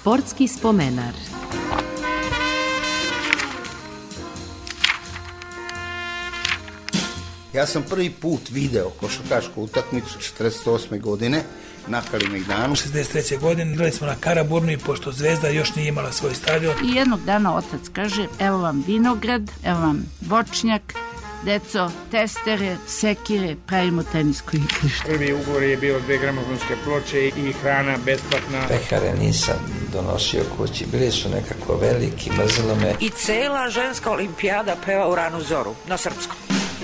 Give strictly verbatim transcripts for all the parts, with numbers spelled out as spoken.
Sportski spomenar. Ja sam prvi put video košarkašku utakmicu četrdeset osme godine na Kalemegdanu. šezdeset treće godine igrali smo na Karaburmi, pošto Zvezda još nije imala svoj stadion. I jednog dana otac kaže, evo vam vinograd, evo vam voćnjak, deco, testere, sekire, pravimo tenisko igrište. Prvi ugovor je bio dve gramofonske ploče i hrana besplatna. Pehare nisam donosio kući, bili su nekako veliki, mrzilo me. I cela ženska olimpijada peva u ranu zoru, na srpskom.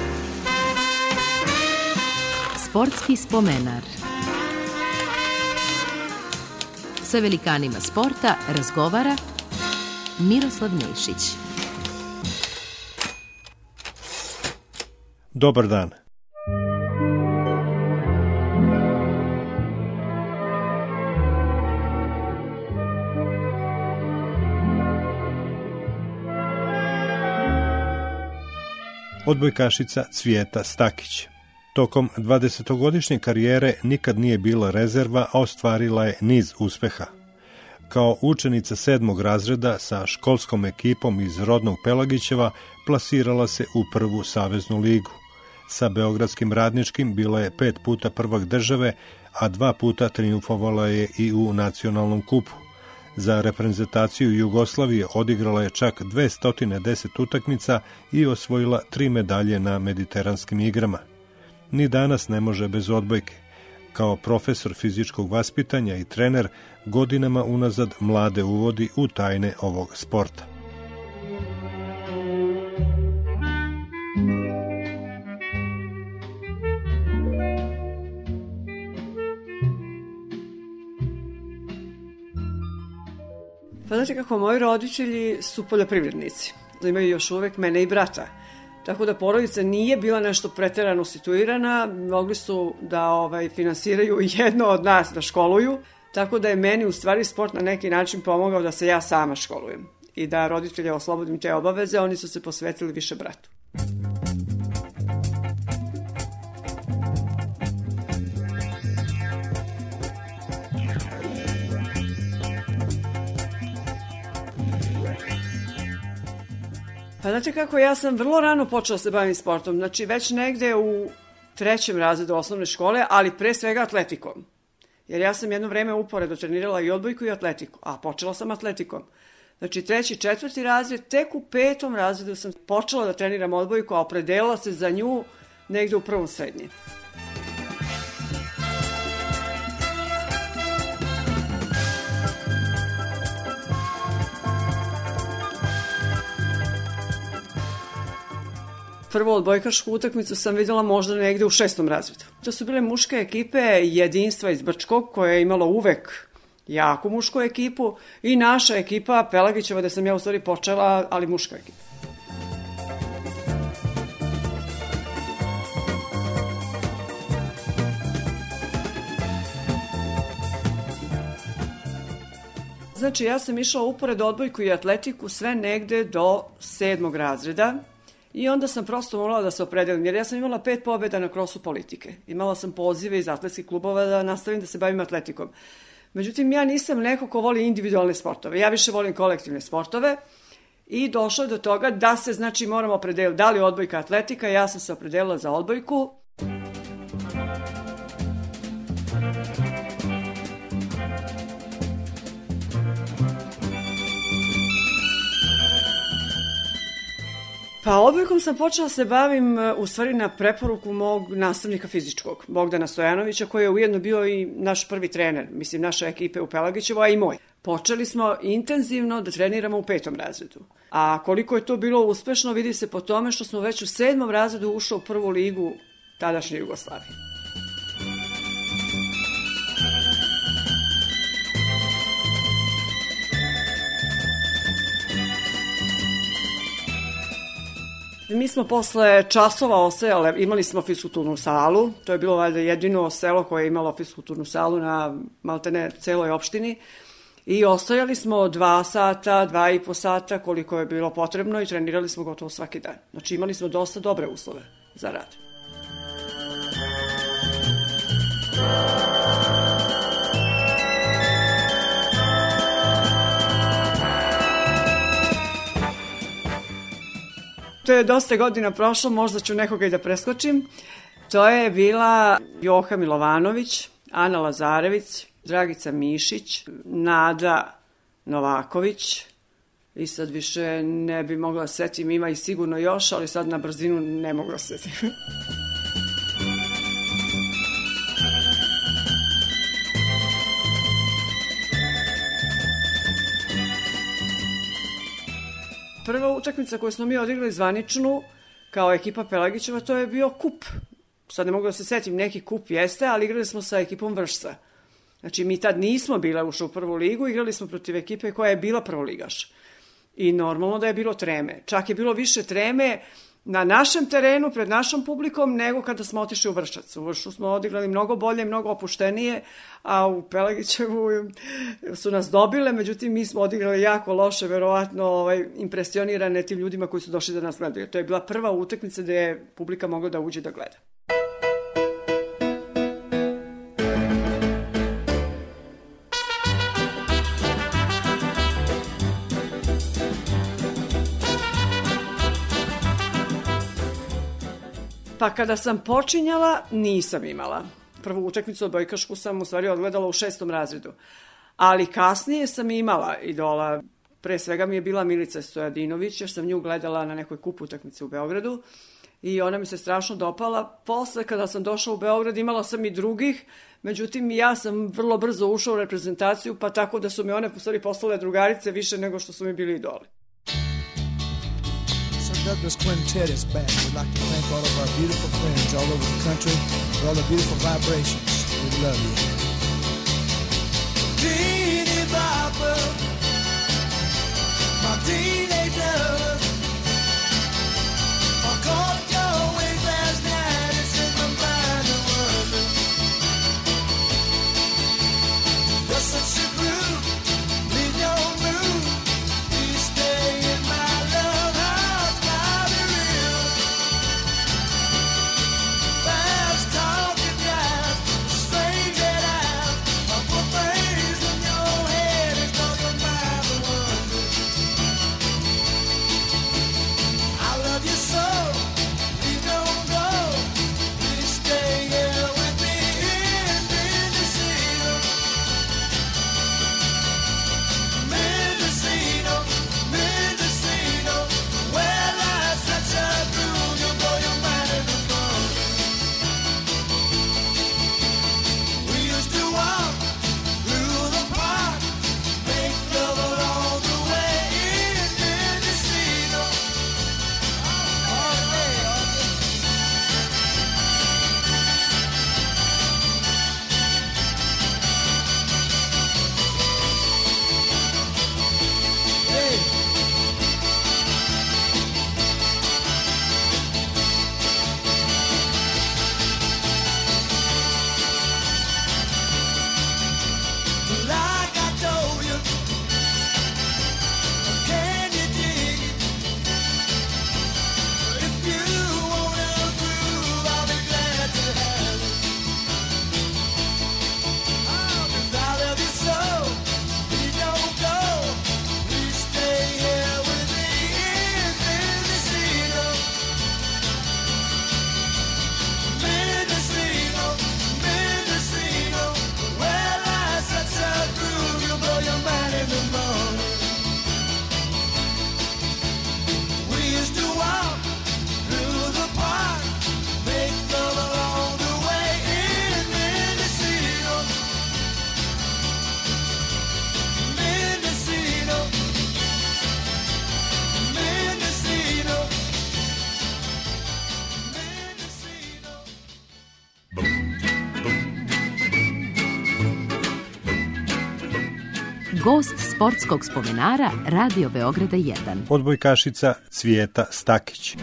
Sportski spomenar. Sa velikanima sporta razgovara Miroslav Nešić. Dobar dan. Odbojkašica Cvijeta Stakić. Tokom dvadesetogodišnje karijere nikad nije bila rezerva, a ostvarila je niz uspeha. Kao učenica sedmog razreda sa školskom ekipom iz rodnog Pelagićeva plasirala se u prvu saveznu ligu. Sa beogradskim Radničkim bila je pet puta prvak države, a dva puta triumfovala je i u nacionalnom kupu. Za reprezentaciju Jugoslavije odigrala je čak dvesta deset utakmica i osvojila tri medalje na mediteranskim igrama. Ni danas ne može bez odbojke. Kao profesor fizičkog vaspitanja i trener godinama unazad mlade uvodi u tajne ovog sporta. Pa znate kako, moji roditelji su poljoprivrednici. Imaju još uvek mene i brata. Tako da porodica nije bila nešto preterano situirana, mogli su da ovaj, finansiraju jedno od nas da školuju, tako da je meni u stvari sport na neki način pomogao da se ja sama školujem i da roditelje oslobodim te obaveze, oni su se posvetili više bratu. Pa znate kako, ja sam vrlo rano počela se baviti sportom, znači već negde u trećem razredu osnovne škole, ali pre svega atletikom. Jer ja sam jedno vreme uporedo trenirala i odbojku i atletiku, a počela sam atletikom. Znači treći, četvrti razred, tek u petom razredu sam počela da treniram odbojku, a opredelila se za nju negde u prvom srednje. Prvo odbojkašku utakmicu sam vidjela možda negde u šestom razredu. To su bile muške ekipe Jedinstva iz Brčkog, koja je imala uvek jaku mušku ekipu, i naša ekipa Pelagićeva, gde sam ja u stvari počela, ali muška ekipa. Znači, ja sam išla upored odbojku i atletiku sve negde do sedmog razreda. I onda sam prosto morala da se opredelim, jer ja sam imala pet pobjeda na krosu politike. Imala sam pozive iz atletskih klubova da nastavim da se bavim atletikom. Međutim, ja nisam neko ko voli individualne sportove. Ja više volim kolektivne sportove i došlo je do toga da se, znači, moramo opredeliti da li odbojka, atletika. Ja sam se opredelila za odbojku. Pa odbojkom sam počela se bavim u stvari na preporuku mog nastavnika fizičkog, Bogdana Stojanovića, koji je ujedno bio i naš prvi trener, mislim naše ekipe u Pelagićevo, a i moj. Počeli smo intenzivno da treniramo u petom razredu. A koliko je to bilo uspešno vidi se po tome što smo već u sedmom razredu ušli u prvu ligu tadašnje Jugoslavije. Mi smo posle časova ostajale, imali smo fiskulturnu salu, to je bilo valjda jedino selo koje je imalo fiskulturnu salu na maltene celoj opštini, i ostajali smo dva sata, dva i po sata koliko je bilo potrebno i trenirali smo gotovo svaki dan. Znači imali smo dosta dobre uslove za rad. pošto je dosta godina prošlo, možda ću nekoga i da preskočim. To je bila Joha Milovanović, Ana Lazarević, Dragica Mišić, Nada Novaković i sad više ne bi mogla setim, ima i sigurno još, ali sad na brzinu ne mogu setim. Prva utakmica koju smo mi odigrali zvaničnu kao ekipa Pelagićeva, to je bio kup. Sad ne mogu da se setim, neki kup jeste, ali igrali smo sa ekipom Vršca. Znači, mi tad nismo bila ušli u prvu ligu, igrali smo protiv ekipe koja je bila prvoligaš. I normalno da je bilo treme. Čak je bilo više treme na našem terenu, pred našom publikom, nego kada smo otišli u Vršac. U Vršu smo odigrali mnogo bolje, mnogo opuštenije, a u Pelagićevu su nas dobile, međutim, mi smo odigrali jako loše, verovatno ovaj, impresionirane tim ljudima koji su došli da nas gledaju. To je bila prva utakmica gde je publika mogla da uđe da gleda. Pa kada sam počinjala, nisam imala. Prvu utakmicu odbojkašku sam u stvari odgledala u šestom razredu. Ali kasnije sam imala idola. Pre svega mi je bila Milica Stojadinović, jer sam nju gledala na nekoj kup utakmici u Beogradu. I ona mi se strašno dopala. Posle, kada sam došla u Beograd, imala sam i drugih. Međutim, ja sam vrlo brzo ušla u reprezentaciju, pa tako da su mi one u stvari poslale drugarice više nego što su mi bili idoli. Douglas Quintet is back. We'd like to thank all of our beautiful friends all over the country for all the beautiful vibrations. We love you. Teeny bopper, my teenage love, I caught your wings last night and sent them by the wonder. You're such a groove, leave your groove, please stay in my love. Gost sportskog spomenara Radio Beograda jedan. Odbojkašica Cvijeta Stakić.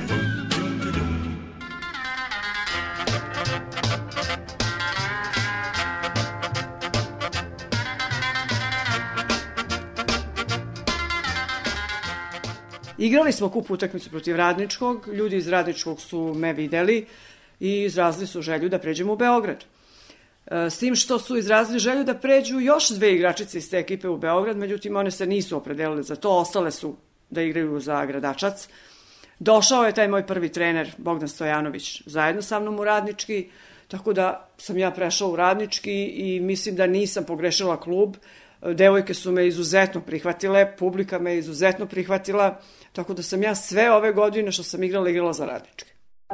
Igrali smo kup utakmicu protiv Radničkog, ljudi iz Radničkog su me videli i izrazili su želju da pređemo u Beograd. S tim što su izrazili želju da pređu još dve igračice iz te ekipe u Beograd, međutim one se nisu opredelile za to, ostale su da igraju za Gradačac. Došao je taj moj prvi trener, Bogdan Stojanović, zajedno sa mnom u Radnički, tako da sam ja prešao u Radnički i mislim da nisam pogrešila klub. Devojke su me izuzetno prihvatile, publika me izuzetno prihvatila, tako da sam ja sve ove godine što sam igrala, igrala za Radnički.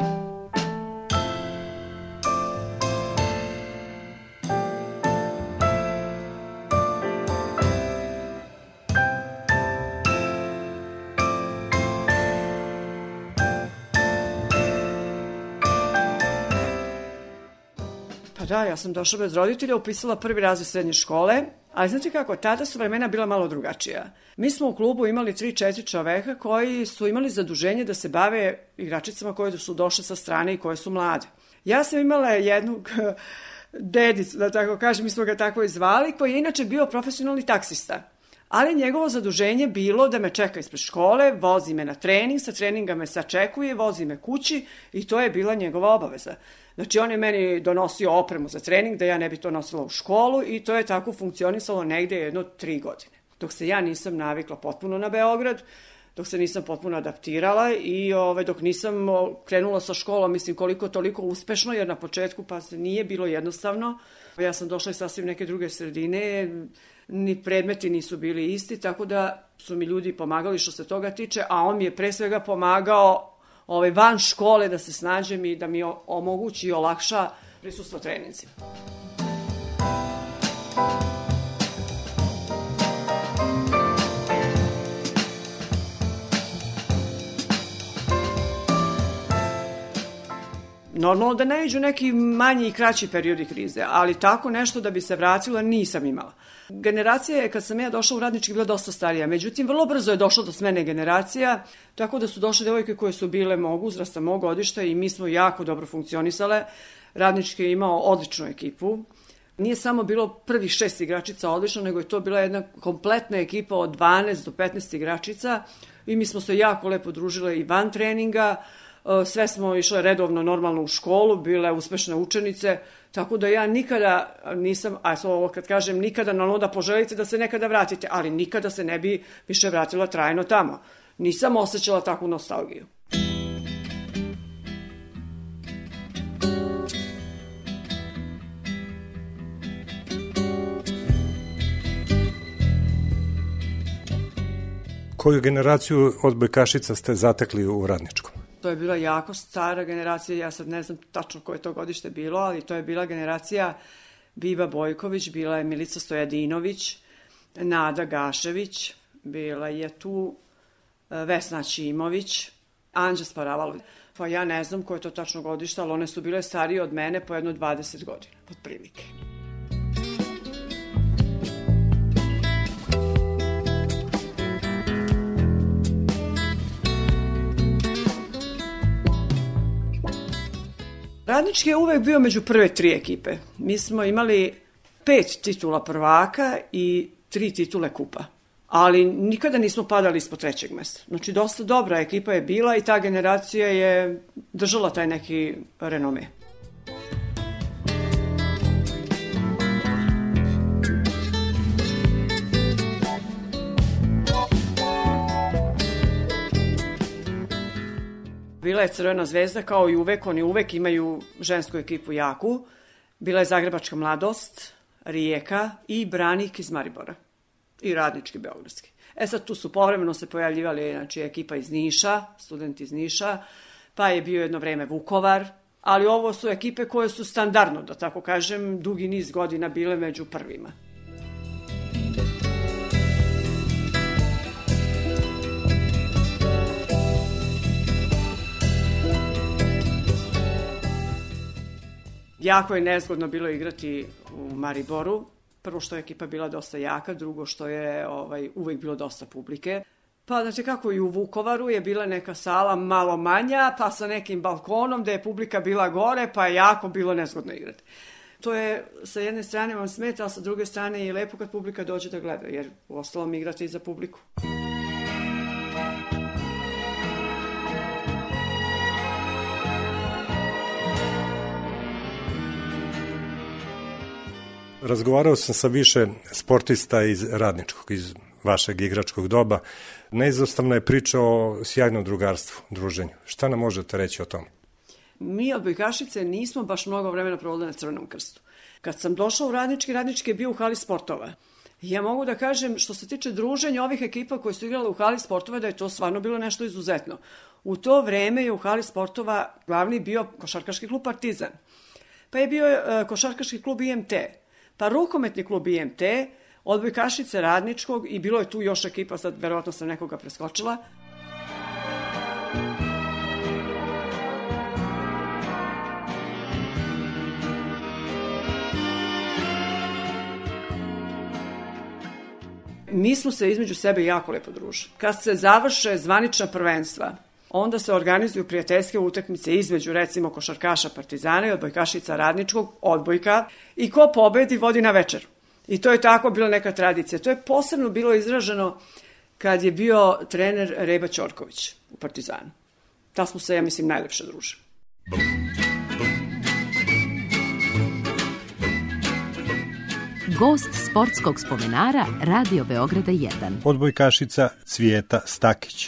Pa da, ja sam došla bez roditelja, upisala prvi razred srednje škole, ali znate kako, tada su vremena bila malo drugačija. Mi smo u klubu imali tri četiri čoveka koji su imali zaduženje da se bave igračicama koje su došle sa strane i koje su mlade. Ja sam imala jednog dedicu, da tako kažem, mi smo ga tako i zvali, koji je inače bio profesionalni taksista. Ali njegovo zaduženje bilo da me čeka ispred škole, vozi me na trening, sa treninga me sačekuje, vozi me kući i to je bila njegova obaveza. Znači, on je meni donosio opremu za trening, da ja ne bi to nosila u školu i to je tako funkcionisalo negde jedno tri godine. Dok se ja nisam navikla potpuno na Beograd, dok se nisam potpuno adaptirala i ove, dok nisam krenula sa školom, mislim, koliko toliko uspešno, jer na početku pa se nije bilo jednostavno. Ja sam došla iz sasvim neke druge sredine, ni predmeti nisu bili isti, tako da su mi ljudi pomagali što se toga tiče, a on mi je pre svega pomagao Ove, van škole da se snađem i da mi omogući i olakša prisustvo treninzima. Normalno da ne iđu neki manji i kraći periodi krize, ali tako nešto da bi se vratila nisam imala. Generacija je, kad sam ja došla u Radnički, bila dosta starija, međutim, vrlo brzo je došlo do smene generacija, tako da su došle devojke koje su bile mog uzrasta, mog godišta i mi smo jako dobro funkcionisale. Radnički je imao odličnu ekipu. Nije samo bilo prvih šest igračica odlično, nego je to bila jedna kompletna ekipa od dvanaest do petnaest igračica i mi smo se jako lepo družile i van treninga. Sve smo išle redovno, normalno u školu, bile uspešne učenice, tako da ja nikada nisam, a ovo kad kažem nikada, normalno da poželite da se nekada vratite, ali nikada se ne bi više vratila trajno tamo. Nisam osjećala takvu nostalgiju. Koju generaciju odbojkašica ste zatekli u Radničkom? To je bila jako stara generacija, ja sad ne znam tačno koje to godište bilo, ali to je bila generacija Biba Bojković, bila je Milica Stojadinović, Nada Gašević, bila je tu Vesna Ćimović, Anđa Sparavalo. Pa ja ne znam koje to tačno godište, ali one su bile starije od mene po jedno dvadeset godina, pod prilike. Radnički je uvek bio među prve tri ekipe. Mi smo imali pet titula prvaka i tri titule kupa. Ali nikada nismo padali ispod trećeg mesta. Znači, dosta dobra ekipa je bila i ta generacija je držala taj neki renome. Bila je Crvena zvezda, kao i uvek, oni uvek imaju žensku ekipu jaku. Bila je Zagrebačka mladost, Rijeka i Branik iz Maribora. I Radnički beogradski. E sad tu su povremeno se pojavljivali znači, ekipa iz Niša, studenti iz Niša, pa je bio jedno vreme Vukovar, ali ovo su ekipe koje su standardno, da tako kažem, dugi niz godina bile među prvima. Jako je nezgodno bilo igrati u Mariboru. Prvo što je ekipa bila dosta jaka, drugo što je ovaj, uvek bilo dosta publike. Pa znači kako i u Vukovaru je bila neka sala malo manja, pa sa nekim balkonom gde je publika bila gore, pa je jako bilo nezgodno igrati. To je sa jedne strane vam smeta, a sa druge strane je lepo kad publika dođe da gleda, jer u ostalom igrate i za publiku. Razgovarao sam sa više sportista iz Radničkog, iz vašeg igračkog doba. Neizostavna je priča o sjajnom drugarstvu, druženju. Šta nam možete reći o tome? Mi odbojkašice nismo baš mnogo vremena provodili na Crvenom krstu. Kad sam došla u Radnički, Radnički je bio u hali sportova. Ja mogu da kažem, što se tiče druženja ovih ekipa koje su igrale u hali sportova, da je to stvarno bilo nešto izuzetno. U to vreme je u hali sportova glavni bio košarkaški klub Partizan, pa je bio uh, košarkaški klub I M T, pa rukometni klub I M T, odbojkašice Radničkog i bilo je tu još ekipa, sad verovatno sam nekoga preskočila. Mi smo se između sebe jako lepo družili. Kad se završe zvanična prvenstva, onda se organizuju prijateljske utakmice između, recimo, košarkaša Partizana i odbojkašica Radničkog, odbojka, i ko pobedi vodi na večeru. I to je tako bila neka tradicija. To je posebno bilo izraženo kad je bio trener Reba Ćorković u Partizanu. Ta smo se, ja mislim, najlepše družili. Gost sportskog spomenara Radio Beograda jedan. Odbojkašica Cvijeta Stakić.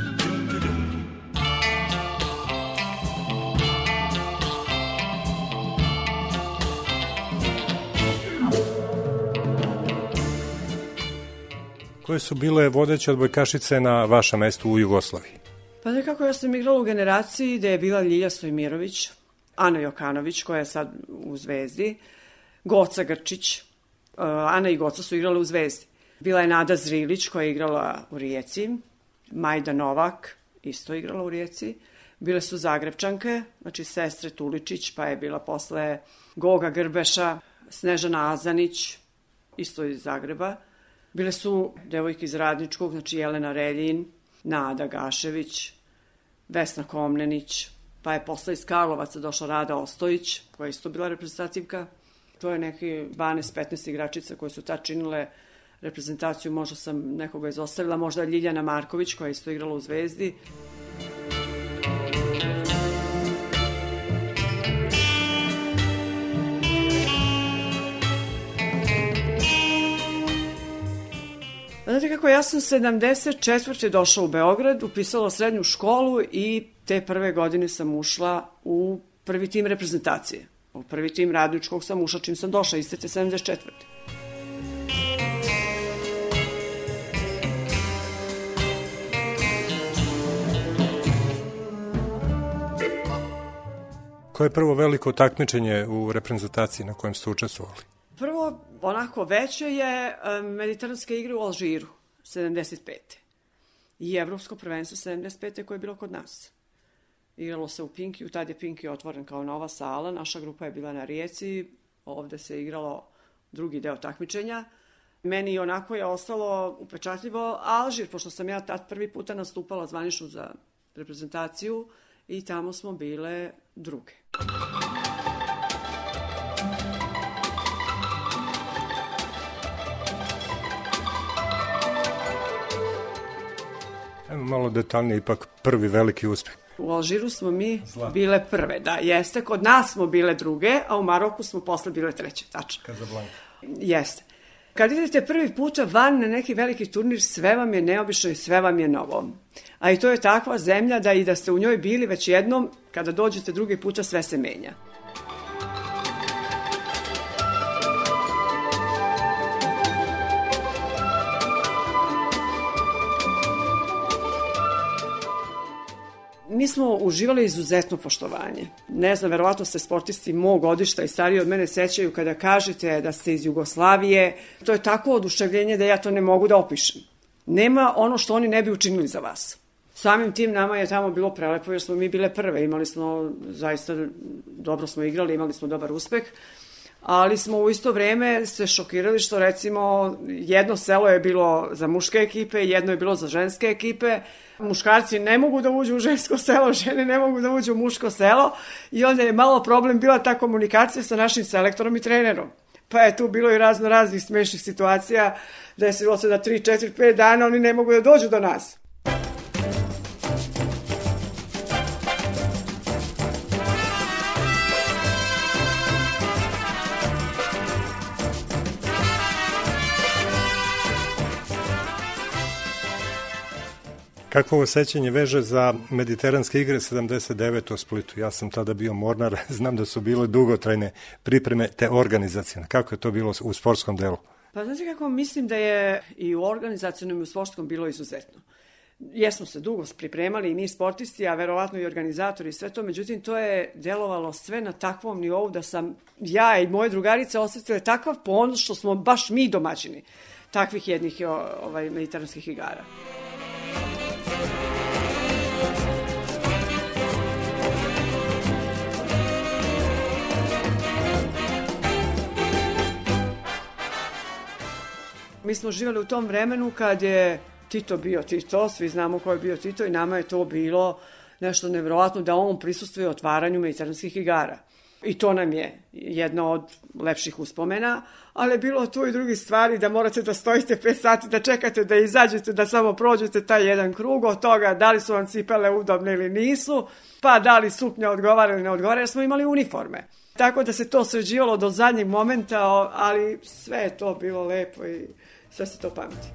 Koje su bile vodeće odbojkašice na vašem mestu u Jugoslaviji? Pa nekako ja sam igrala u generaciji gde je bila Ljilja Stojmirović, Ana Jokanović koja je sad u Zvezdi, Goca Grčić, Ana i Goca su igrale u Zvezdi. Bila je Nada Zrilić koja je igrala u Rijeci, Majda Novak isto igrala u Rijeci. Bile su Zagrebčanke, znači sestre Tuličić, pa je bila posle Goga Grbeša, Snežana Azanić, isto iz Zagreba. Bile su devojke iz Radničkog, znači Jelena Reljin, Nada Gašević, Vesna Komnenić, pa je posle iz Karlovaca došla Rada Ostojić, koja je isto bila reprezentativka. To je neki dvanaest petnaest igračica koje su tad činile reprezentaciju, možda sam nekoga izostavila, možda Ljiljana Marković koja je isto igrala u Zvezdi. Znate kako, ja sam sedamdeset četvrte došla u Beograd, upisala srednju školu i te prve godine sam ušla u prvi tim reprezentacije. U prvi tim Radničkog sam ušla čim sam došla, iste te sedamdeset četvrte. Koje je prvo veliko takmičenje u reprezentaciji na kojem ste učestvovali? Prvo, onako veće je Mediteranske igre u Alžiru, sedamdeset pete. I Evropsko prvenstvo sedamdeset pete koje je bilo kod nas. Igralo se u Pinkiju, tad je Pinkiju otvoren kao nova sala, naša grupa je bila na Rijeci, ovde se igralo drugi deo takmičenja. Meni onako je ostalo upečatljivo Alžir, pošto sam ja tad prvi puta nastupala zvanično za reprezentaciju i tamo smo bile druge. Malo detaljnije, ipak prvi veliki uspeh. U Alžiru smo mi bile prve, da, jeste. Kod nas smo bile druge, a u Maroku smo posle bile treće, tačno. Casablanca. Jeste. Kad idete prvi puta van na neki veliki turnir, sve vam je neobično i sve vam je novo. A i to je takva zemlja da i da ste u njoj bili već jednom, kada dođete drugi puta sve se menja. Mi smo uživali izuzetno poštovanje. Ne znam, verovatno se sportisti mog godišta i stariji od mene sećaju kada kažete da ste iz Jugoslavije. To je tako oduševljenje da ja to ne mogu da opišem. Nema ono što oni ne bi učinili za vas. Samim tim nama je tamo bilo prelepo jer smo mi bile prve. Imali smo, zaista dobro smo igrali, imali smo dobar uspeh. Ali smo u isto vreme se šokirali što recimo jedno selo je bilo za muške ekipe, jedno je bilo za ženske ekipe. Muškarci ne mogu da uđu u žensko selo, žene ne mogu da uđu u muško selo i onda je malo problem bila ta komunikacija sa našim selektorom i trenerom. Pa je tu bilo i razno raznih smešnih situacija, desilo se da tri, četiri, pet dana oni ne mogu da dođu do nas. Kakvo osjećanje veže za mediteranske igre sedamdeset devete u Splitu? Ja sam tada bio mornar, znam da su bile dugotrajne pripreme te organizacijne. Kako je to bilo u sportskom delu? Pa znate kako, mislim da je i u organizacijnom i u sportskom bilo izuzetno. Jesmo se dugo pripremali i mi sportisti, a verovatno i organizatori i sve to, međutim to je delovalo sve na takvom nivou da sam ja i moje drugarice osjetile takav ponos što smo baš mi domaćini takvih jednih ovaj, mediteranskih igara. Mi smo živjeli u tom vremenu kad je Tito bio Tito, svi znamo ko je bio Tito i nama je to bilo nešto nevjerovatno da on prisustvuje otvaranju mediteranskih igara. I to nam je jedna od lepših uspomena, ali je bilo tu i drugi stvari da morate da stojite pet sati, da čekate da izađete, da samo prođete taj jedan krug od toga da li su vam cipele udobne ili nisu, pa da li suknja odgovara ili ne odgovara, jer smo imali uniforme. Tako da se to sređivalo do zadnjeg momenta, ali sve je to bilo lepo i sve se to pamti.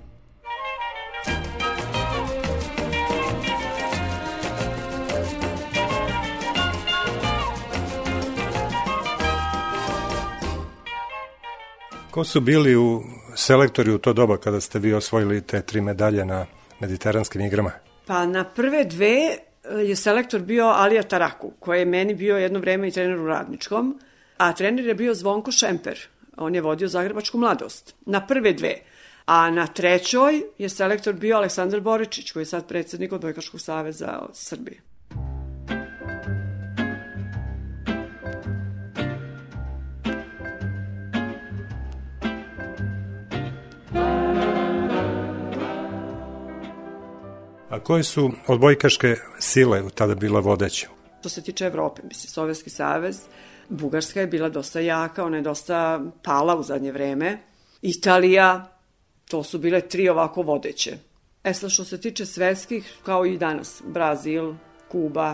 Ko su bili u selektori u to doba kada ste vi osvojili te tri medalje na mediteranskim igrama? Pa na prve dve je selektor bio Alija Taraku, koji je meni bio jedno vreme i trener u Radničkom, a trener je bio Zvonko Šemper. On je vodio Zagrebačku mladost. Na prve dve. A na trećoj je selektor bio Aleksandar Boričić, koji je sad predsjednik Odbojkaškog saveza Srbije. A koje su odbojkaške sile tada bila vodeće? Što se tiče Evrope, mislim, Sovjetski savez, Bugarska je bila dosta jaka, ona je dosta pala u zadnje vreme. Italija, to su bile tri ovako vodeće. E sad što se tiče svetskih, kao i danas, Brazil, Kuba.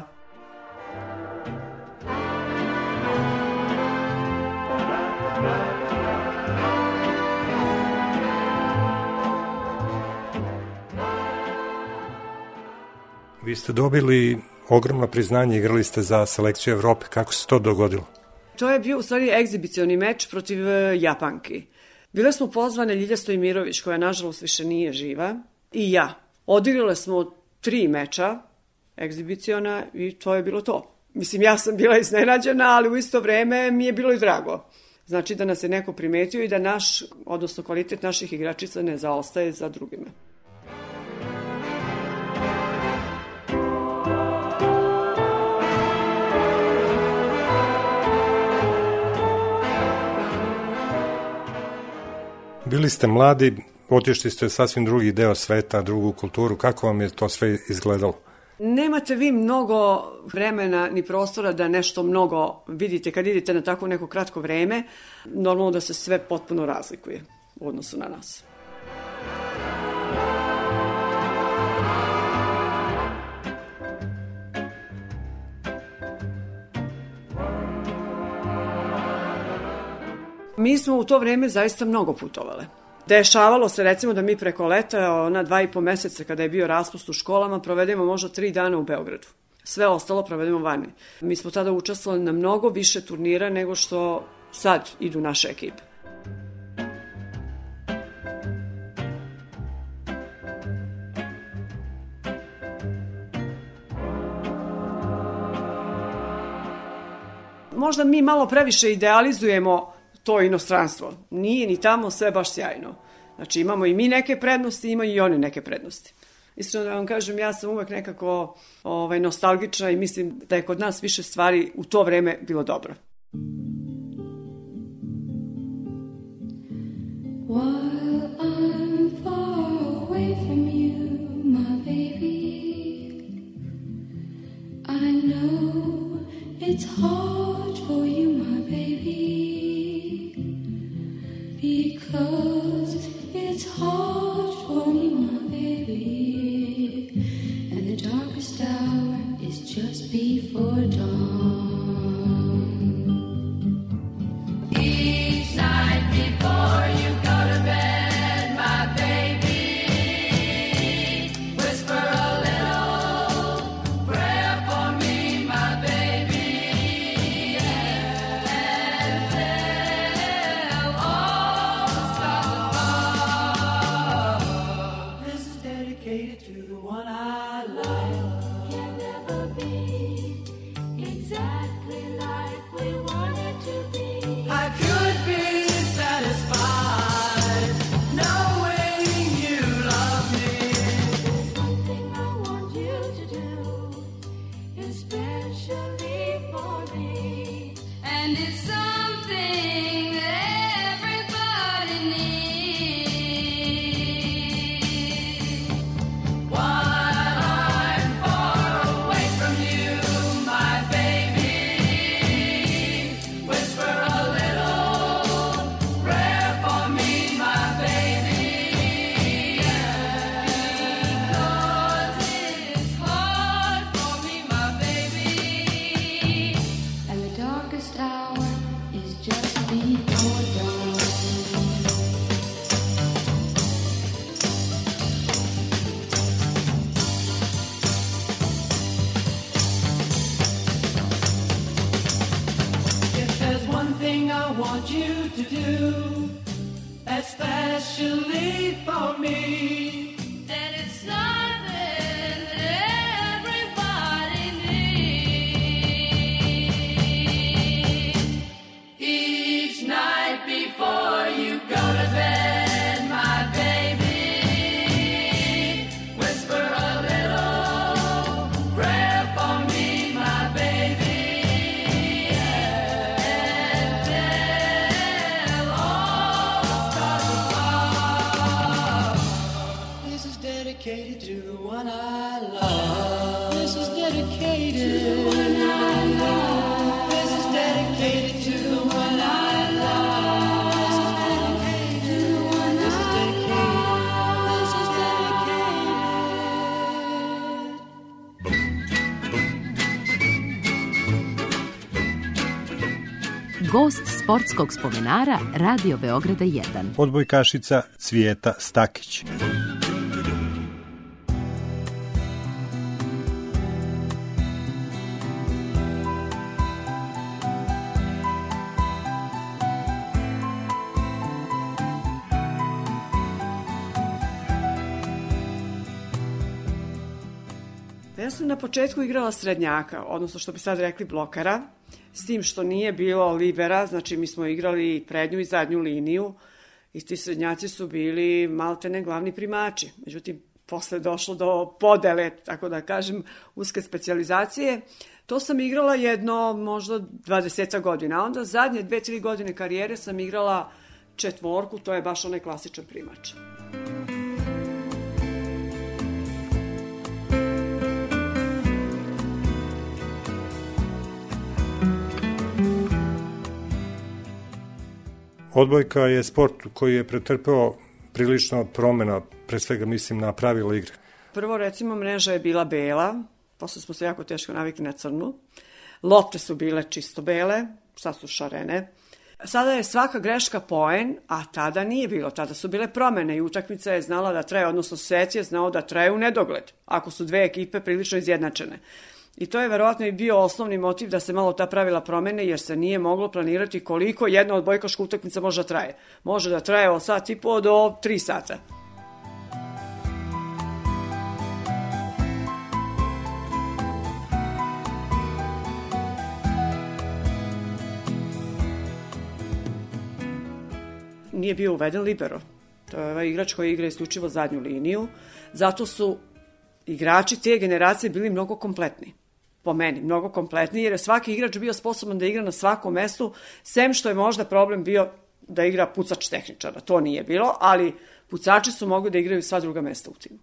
Vi ste dobili ogromno priznanje, igrali ste za selekciju Evrope. Kako se to dogodilo? To je bio u stvari egzibicioni meč protiv Japanki. Bile smo pozvane Ljilja Stojmirović, koja nažalost više nije živa, i ja. Odigrale smo tri meča egzibiciona i to je bilo to. Mislim, ja sam bila iznenađena, ali u isto vreme mi je bilo i drago. Znači da nas je neko primetio i da naš, odnosno kvalitet naših igračica ne zaostaje za drugima. Bili ste mladi, otišli ste sasvim drugi deo sveta, drugu kulturu. Kako vam je to sve izgledalo? Nemate vi mnogo vremena ni prostora da nešto mnogo vidite. Kad idete na tako neko kratko vreme, normalno da se sve potpuno razlikuje u odnosu na nas. Mi smo u to vreme zaista mnogo putovale. Dešavalo se recimo da mi preko leta, na dva i po meseca kada je bio raspust u školama, provedemo možda tri dana u Beogradu. Sve ostalo provedemo vani. Mi smo tada učestvovali na mnogo više turnira nego što sad idu naše ekipe. Možda mi malo previše idealizujemo to inostranstvo. Nije ni tamo sve baš sjajno. Znači imamo i mi neke prednosti, imaju i oni neke prednosti. Iskreno da vam kažem, ja sam uvek nekako ovaj, nostalgična i mislim da je kod nas više stvari u to vreme bilo dobro. While I'm far away from you, my baby, I know it's hard for you, my baby. Because it's hard for me, my baby, and the darkest hour is just before dawn. Each night before you go to bed, my baby, whisper a little do, especially for me. And it's something that everybody needs. Each night before you go to bed, my baby, whisper a little prayer for me, my baby. And tell all the stars above. This is dedicated to the one I love. This is dedicated to the one I love. This is dedicated to the one I love. This is dedicated to the one I love. This is dedicated. Gost sportskog spomenara Radio Beograda jedan. Odbojkašica Cvijeta Stakić. Ja sam na početku igrala srednjaka, odnosno što bi sad rekli blokara, s tim što nije bilo libera, znači mi smo igrali prednju i zadnju liniju i ti srednjaci su bili maltene glavni primači. Međutim, posle došlo do podele, tako da kažem, uske specijalizacije. To sam igrala jedno, možda dvadeset godina, a onda zadnje dve, tri godine karijere sam igrala četvorku, to je baš onaj klasičan primač. Odbojka je sport koji je pretrpeo prilično promjena, pre svega mislim na pravila igre. Prvo, recimo, mreža je bila bela, posle smo se jako teško navikli na crnu. Lopte su bile čisto bele, sad su šarene. Sada je svaka greška poen, a tada nije bilo. Tada su bile promene i utakmica je znala da traje, odnosno set je znao da traje u nedogled, ako su dve ekipe prilično izjednačene. I to je verovatno i bio osnovni motiv da se malo ta pravila promene, jer se nije moglo planirati koliko jedna odbojkaška utakmica može da traje. Može da traje od sat i po do tri sata. Nije bio uveden libero. To je ovaj igrač koji igra isključivo zadnju liniju. Zato su igrači te generacije bili mnogo kompletni. Po meni, mnogo kompletniji, jer je svaki igrač bio sposoban da igra na svakom mestu, sem što je možda problem bio da igra pucač tehničara. To nije bilo, ali pucači su mogli da igraju sva druga mesta u timu.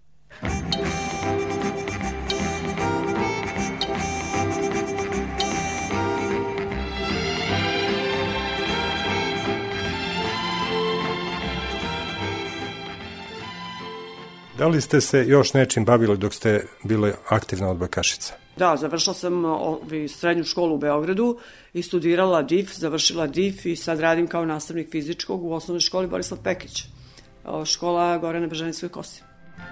Da li ste se još nečim bavili dok ste bile aktivna odbojkašica? Da, završila sam srednju školu u Beogradu i studirala D I F, završila D I F i sad radim kao nastavnik fizičkog u osnovnoj školi Borislav Pekić, škola gore na Bežanijskoj kosi.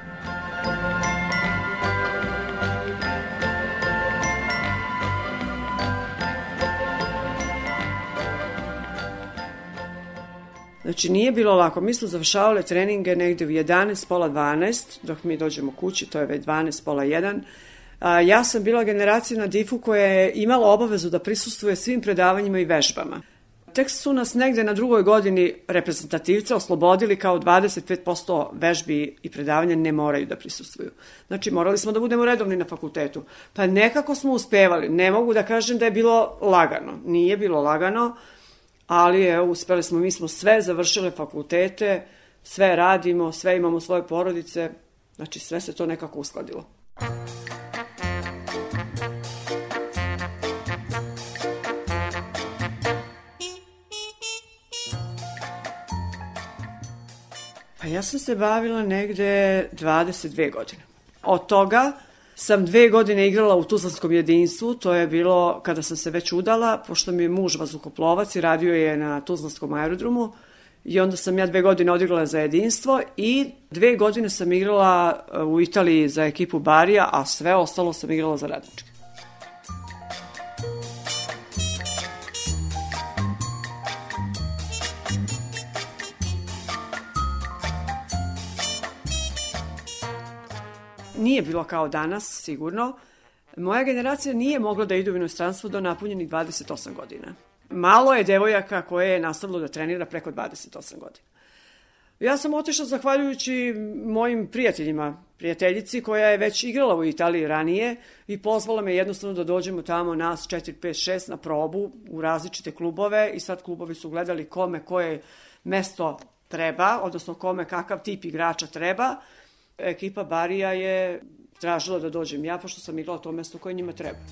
Znači, nije bilo lako. Mi smo završavali treninge negde u jedanaest, pola dvanaest, dok mi dođemo kući, to je već dvanaest, pola jedan. Ja sam bila generacija na D I F-u koja je imala obavezu da prisustvuje svim predavanjima i vežbama. Tek su nas negde na drugoj godini reprezentativce oslobodili kao dvadeset pet posto vežbi i predavanja ne moraju da prisustvuju. Znači, morali smo da budemo redovni na fakultetu. Pa nekako smo uspevali. Ne mogu da kažem da je bilo lagano. Nije bilo lagano, ali evo, uspeli smo, mi smo sve završile fakultete, sve radimo, sve imamo svoje porodice, znači sve se to nekako uskladilo. Pa ja sam se bavila negde dvadeset dve godine. Od toga sam dve godine igrala u Tuzlanskom jedinstvu, to je bilo kada sam se već udala, pošto mi je muž vazduhoplovac i radio je na Tuzlanskom aerodromu, i onda sam ja dve godine odigrala za jedinstvo i dve godine sam igrala u Italiji za ekipu Barija, a sve ostalo sam igrala za Radnički. nije bilo kao danas, sigurno. Moja generacija nije mogla da ide u inostranstvo do napunjenih dvadeset osam godina. Malo je devojaka koje je nastavilo da trenira preko dvadeset osam godina. Ja sam otišla zahvaljujući mojim prijateljima, prijateljici koja je već igrala u Italiji ranije i pozvala me jednostavno da dođemo tamo nas četiri, pet, šest na probu u različite klubove i sad klubovi su gledali kome koje mesto treba, odnosno kome kakav tip igrača treba. Ekipa Barija je tražila da dođem ja, pošto sam igrala to mesto koje njima treba.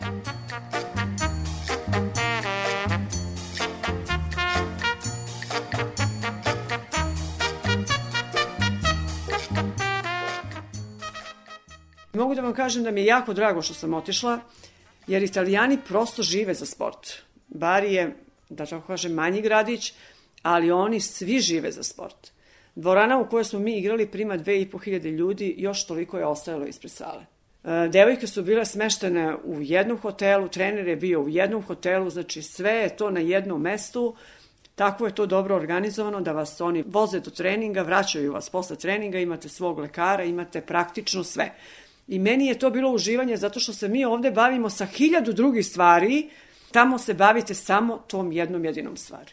Mogu da vam kažem da mi je jako drago što sam otišla, jer Italijani prosto žive za sport. Bari je, da tako kažem, manji gradić, ali oni svi žive za sport. Dvorana u kojoj smo mi igrali prima dve i po hiljade ljudi, još toliko je ostajalo ispred sale. Devojke su bile smeštene u jednom hotelu, trener je bio u jednom hotelu, znači sve je to na jednom mestu. Tako je to dobro organizovano da vas oni voze do treninga, vraćaju vas posle treninga, imate svog lekara, imate praktično sve. I meni je to bilo uživanje zato što se mi ovde bavimo sa hiljadu drugih stvari, tamo se bavite samo tom jednom jedinom stvari.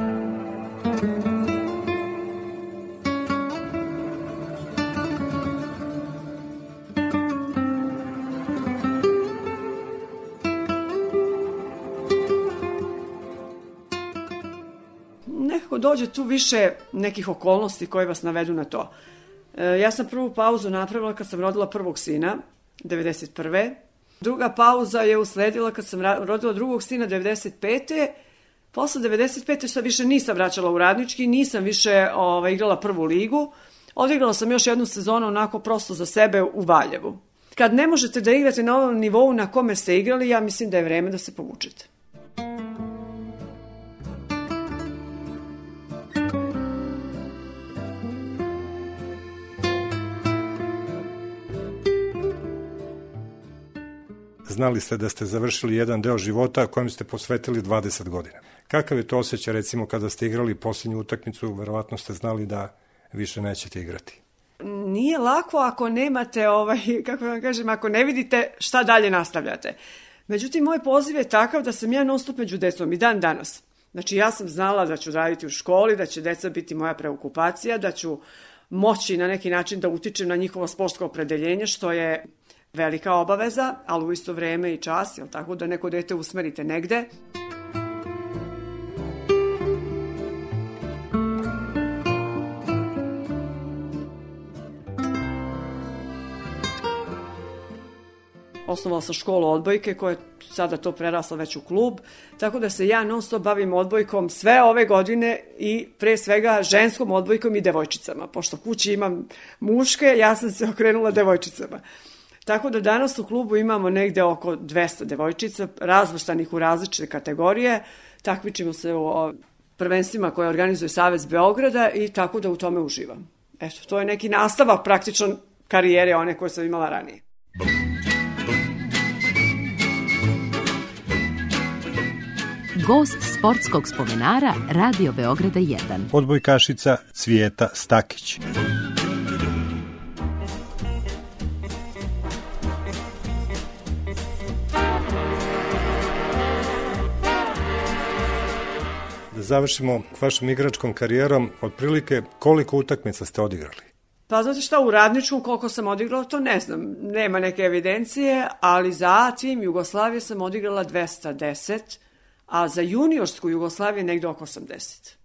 Nekako dođe tu više nekih okolnosti koje vas navedu na to. Ja sam prvu pauzu napravila kad sam rodila prvog sina, devedeset prve. Druga pauza je usledila kad sam rodila drugog sina, devedeset pete. Posle devedeset pete sad više nisam vraćala u Radnički, nisam više ovaj, igrala prvu ligu. Odigrala sam još jednu sezonu onako prosto za sebe u Valjevu. Kad ne možete da igrate na ovom nivou na kome ste igrali, ja mislim da je vreme da se povučete. Znali ste da ste završili jedan deo života kojem ste posvetili dvadeset godina. Kakav je to osjećaj, recimo, kada ste igrali posljednju utakmicu, verovatno ste znali da više nećete igrati? Nije lako ako nemate, ovaj, kako vam kažem, ako ne vidite šta dalje nastavljate. Međutim, moj poziv je takav da sam ja non stop među decom i dan danas. Znači, ja sam znala da ću raditi u školi, da će deca biti moja preokupacija, da ću moći na neki način da utičem na njihovo sportsko opredeljenje, što je velika obaveza, ali u isto vreme i čas, jel tako, da neko dete usmerite negde. Osnovala sam školu odbojke koja je sada to prerasla već u klub, tako da se ja non stop bavim odbojkom sve ove godine i pre svega ženskom odbojkom i devojčicama. Pošto kući imam muške, ja sam se okrenula devojčicama. Tako da danas u klubu imamo negde oko dvesta devojčica, razvrstanih u različite kategorije. Takmičimo se u prvenstvima koje organizuje Savez Beograda i tako da u tome uživam. Eto, to je neki nastavak praktično karijere one koje sam imala ranije. Gost sportskog spomenara Radio Beograda jedan. Odbojkašica Cvijeta Stakić. Da završimo vašom igračkom karijerom, otprilike koliko utakmica ste odigrali? Pa znate šta, u Radničkom koliko sam odigrala, to ne znam, nema neke evidencije, ali za tim Jugoslavije sam odigrala dvesta deset, a za juniorsku Jugoslaviju negde oko osamdeset.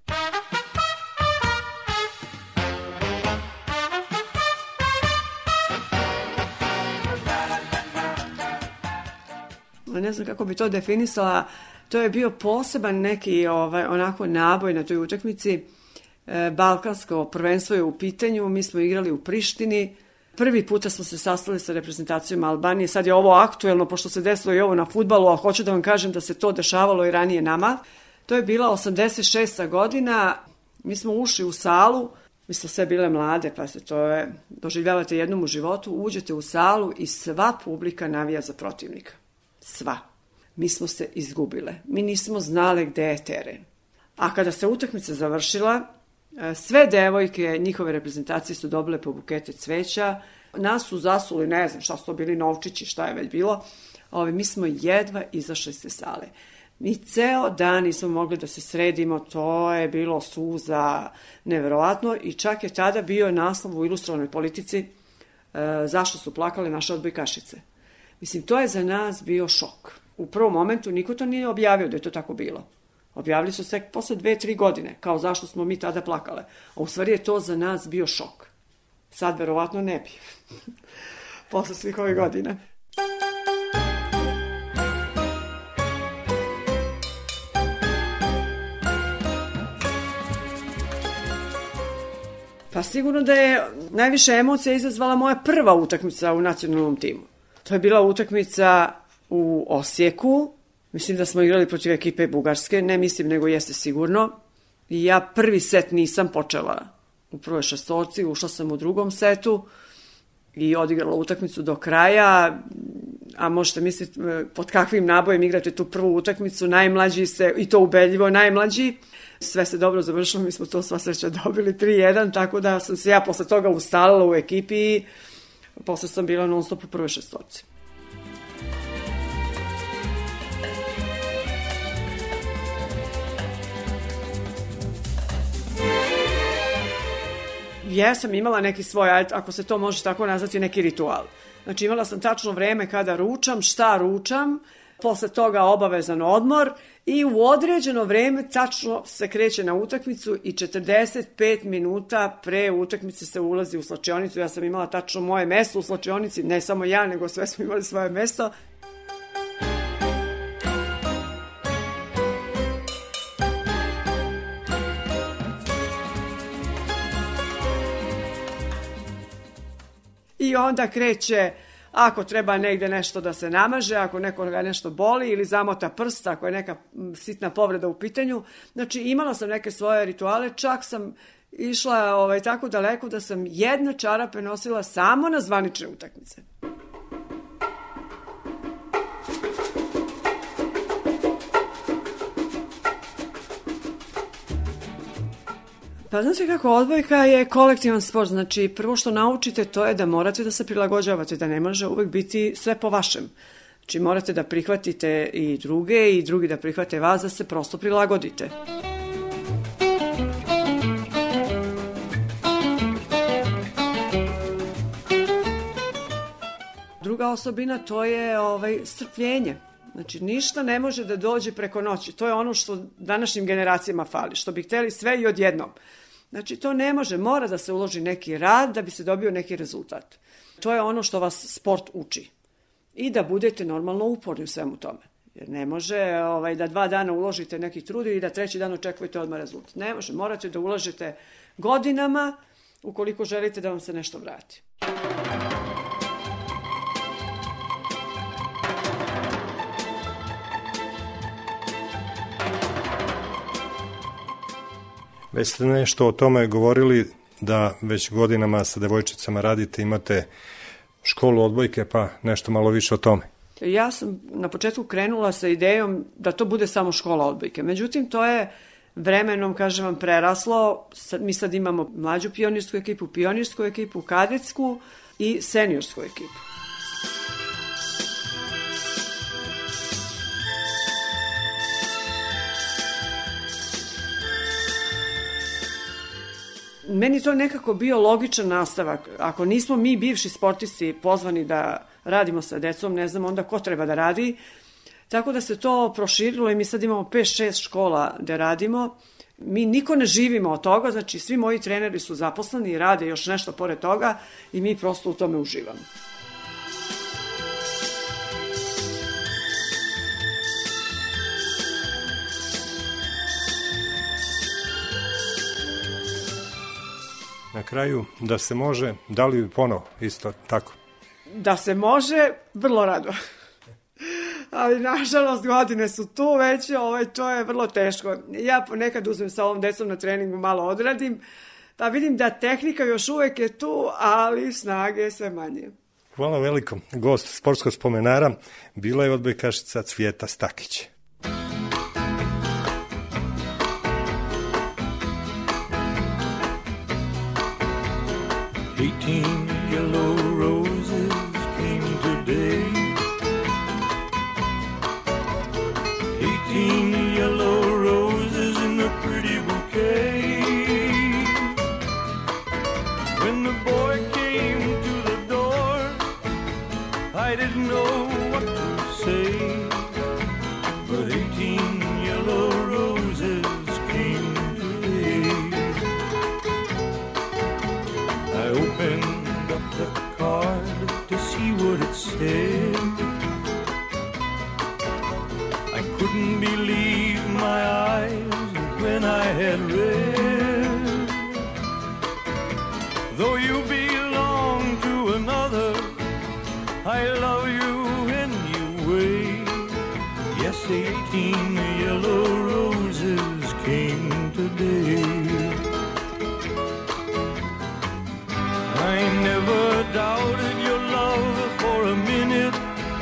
Ne znam kako bi to definisala, to je bio poseban neki ovaj, onako naboj na toj utakmici. E, Balkansko prvenstvo je u pitanju, mi smo igrali u Prištini. Prvi puta smo se sastali sa reprezentacijom Albanije, sad je ovo aktuelno pošto se desilo i ovo na fudbalu, a hoću da vam kažem da se to dešavalo i ranije nama. To je bila osamdeset šesta godina, mi smo ušli u salu, mi smo sve bile mlade, pa se to je, doživljavate jednom u životu, uđete u salu i sva publika navija za protivnika. Sva. Mi smo se izgubile, mi nismo znale gde je teren. A kada se utakmica završila, sve devojke njihove reprezentacije su dobile po bukete cveća, Nas su zasuli, ne znam šta su to bili, novčići, šta je već bilo. Ove, mi smo jedva izašli iz te sale. Mi ceo dan nismo mogli da se sredimo, to je bilo suza neverovatno i čak je tada bio naslov u Ilustrovanoj politici e, zašto su plakale naše odbojkašice. Mislim, to je za nas bio šok. U prvom momentu niko to nije objavio da je to tako bilo. Objavili su se posle dve, tri godine, kao zašto smo mi tada plakale. A u stvari je to za nas bio šok. Sad verovatno ne bi. Posle svih ovih godina. Pa sigurno da je najviše emocija izazvala moja prva utakmica u nacionalnom timu. To je bila utakmica u Osijeku. Mislim da smo igrali protiv ekipe Bugarske. Ne mislim, nego jeste sigurno. I ja prvi set nisam počela u prvoj šestorci, ušla sam u drugom setu i odigrala utakmicu do kraja. A možete misliti pod kakvim nabojem igrate tu prvu utakmicu. Najmlađi se, i to ubedljivo, najmlađi. Sve se dobro završilo, mi smo to sva sreća dobili tri jedan, tako da sam se ja posle toga ustalila u ekipi i posle sam bila non stop u prvoj šestorci. Ja sam imala neki svoj, ako se to može tako nazvati, neki ritual. Znači imala sam tačno vreme kada ručam, šta ručam, posle toga obavezan odmor i u određeno vreme tačno se kreće na utakmicu i četrdeset pet minuta pre utakmice se ulazi u slačionicu. Ja sam imala tačno moje mesto u slačionici, ne samo ja, nego sve smo imali svoje mesto. I onda kreće, ako treba negde nešto da se namaže, ako nekoga nešto boli ili zamota prst, ako je neka sitna povreda u pitanju. Znači imala sam neke svoje rituale, čak sam išla ovaj, tako daleko da sam jedne čarape nosila samo na zvanične utakmice. Pa znate kako, odbojka je kolektivan sport, znači prvo što naučite to je da morate da se prilagođavate, da ne može uvek biti sve po vašem. Znači morate da prihvatite i druge i drugi da prihvate vas, da se prosto prilagodite. Druga osobina to je ovaj, strpljenje. Znači, ništa ne može da dođe preko noći. To je ono što današnjim generacijama fali, što bi hteli sve i odjednom. Znači, to ne može, mora da se uloži neki rad da bi se dobio neki rezultat. To je ono što vas sport uči. I da budete normalno uporni u svemu tome. Jer ne može ovaj, da dva dana uložite neki trud i da treći dan očekujete odmah rezultat. Ne može, morate da ulažete godinama ukoliko želite da vam se nešto vrati. Već ste nešto o tome govorili da već godinama sa devojčicama radite, imate školu odbojke, pa nešto malo više o tome. Ja sam na početku krenula sa idejom da to bude samo škola odbojke. Međutim, to je vremenom, kažem vam, preraslo. Mi sad imamo mlađu pionirsku ekipu, pionirsku ekipu, kadetsku i seniorsku ekipu. Meni to nekako bio logičan nastavak. Ako nismo mi bivši sportisti pozvani da radimo sa decom, ne znam onda ko treba da radi. Tako da se to proširilo i mi sad imamo pet šest škola gde radimo. Mi niko ne živimo od toga, znači svi moji treneri su zaposleni i rade još nešto pored toga i mi prosto u tome uživamo. Na kraju, da se može, da li bi ponovo isto tako? Da se može, vrlo rado. Ali, nažalost, godine su tu već, ovaj, to je vrlo teško. Ja ponekad uzmem sa ovom decom na treningu, malo odradim, pa vidim da tehnika još uvek je tu, ali snage je sve manje. Hvala veliko. Gost sportskog spomenara bila je odbojkašica Cvijeta Stakić. eighteen yellow roses came today. Eighteen yellow roses in a pretty bouquet. When the boy came to the door, I didn't know what to say, but eighteen yellow roses came today. I opened up the card to see what it said. I couldn't believe my eyes when I had read. Though you belong to another, I love you anyway. Yes, eighteen yellow roses came today. I never doubted your love for a minute.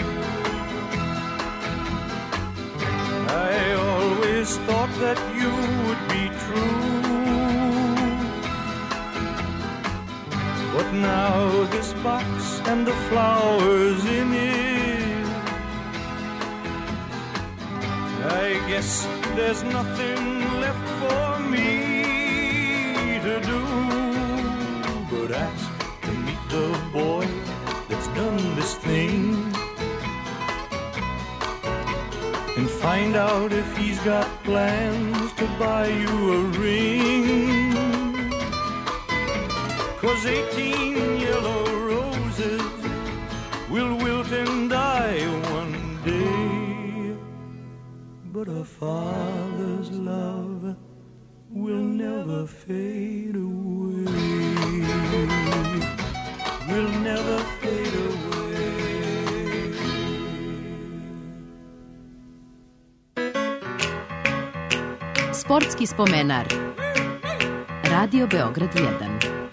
I always thought that you would be true. But now this box and the flowers in it, I guess there's nothing left for me to do but ask to meet the boy that's done this thing, and find out if he's got plans to buy you a ring. 'Cause eighteen yellow roses will wilt and die one day, but a father's love will never fade away, will never fade away. Sportski spomenar. Radio Beograd jedan.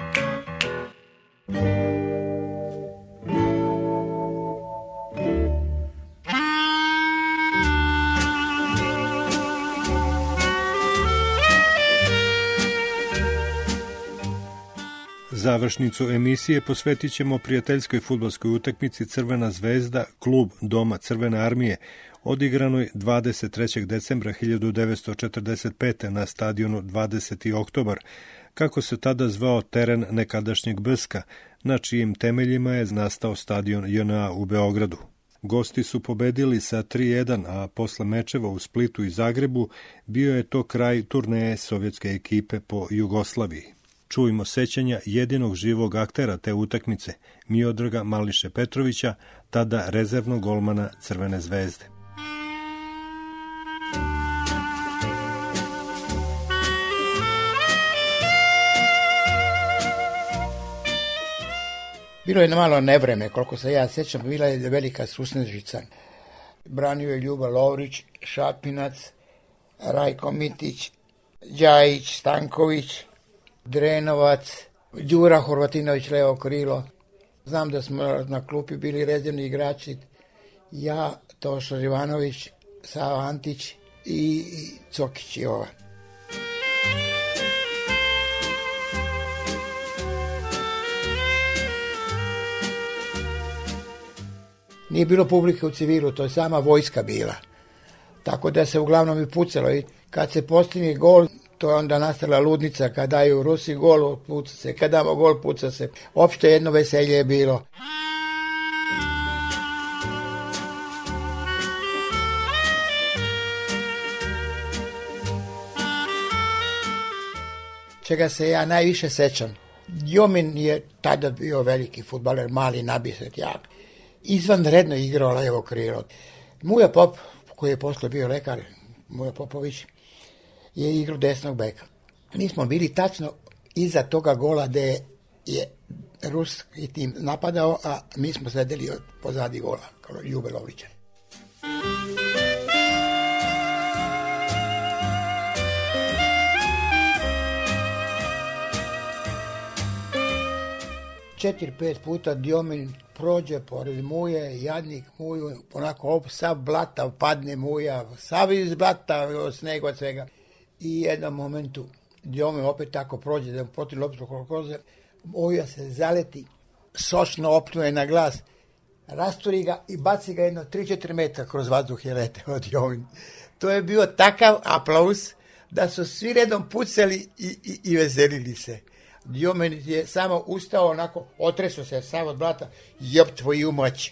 Završnicu emisije posvetit ćemo prijateljskoj fudbalskoj utakmici Crvena zvezda, klub Doma Crvene armije, odigranoj dvadeset trećeg decembra hiljadu devetsto četrdeset pete. na stadionu dvadeseti oktobar, kako se tada zvao teren nekadašnjeg Brska, na čijim temeljima je nastao stadion J N A u Beogradu. Gosti su pobedili sa tri jedan, a posle mečeva u Splitu i Zagrebu bio je to kraj turneje sovjetske ekipe po Jugoslaviji. Čujmo sećanja jedinog živog aktera te utakmice, Miodraga Mališe Petrovića, tada rezervnog golmana Crvene zvezde. Bilo je malo nevreme, koliko se ja sjećam, bila je velika susnežica. Branio je Ljuba Lovrić, Šapinac, Rajko Mitić, Đajić, Stanković, Drenovac, Đura Horvatinović, levo krilo. Znam da smo na klupi bili rezervni igrači, ja, Toša Živanović, Sava Antić i Cokić Jovan. Nije bilo publike u civilu, to je sama vojska bila. Tako da se uglavnom i pucalo. I kad se postigne gol, to je onda nastala ludnica. Kad daju Rusi gol, puca se. Kad damo gol, puca se. Opšte jedno veselje je bilo. Čega se ja najviše sećam. Djomin je tada bio veliki fudbaler, mali, nabiset, jak. Izvanredno igrao levo krilo. Muja Pop, koji je posle bio lekar, Muja Popović, je igrao desnog beka. Mi smo bili tačno iza toga gola gde je ruski tim napadao, a mi smo sedeli pozadi gola, kao Ljube Lovrića. Četiri, pet puta Djomin prođe pored Muje, jadnik Muju, onako op, sav blata, padne Muja, sav iz blata, sneg od svega. I jednom momentu Djomin opet tako prođe, da protiv loptu koze, Muja se zaleti sočno opnuje na glas, rasturi ga i baci ga jedno tri četiri metra kroz vazduh je leteo od Jovin. To je bio takav aplauz da su svi redom pucali i, i, i veselili se. Jomen je samo ustao onako, otresao se sav od blata, jop tvoju moć.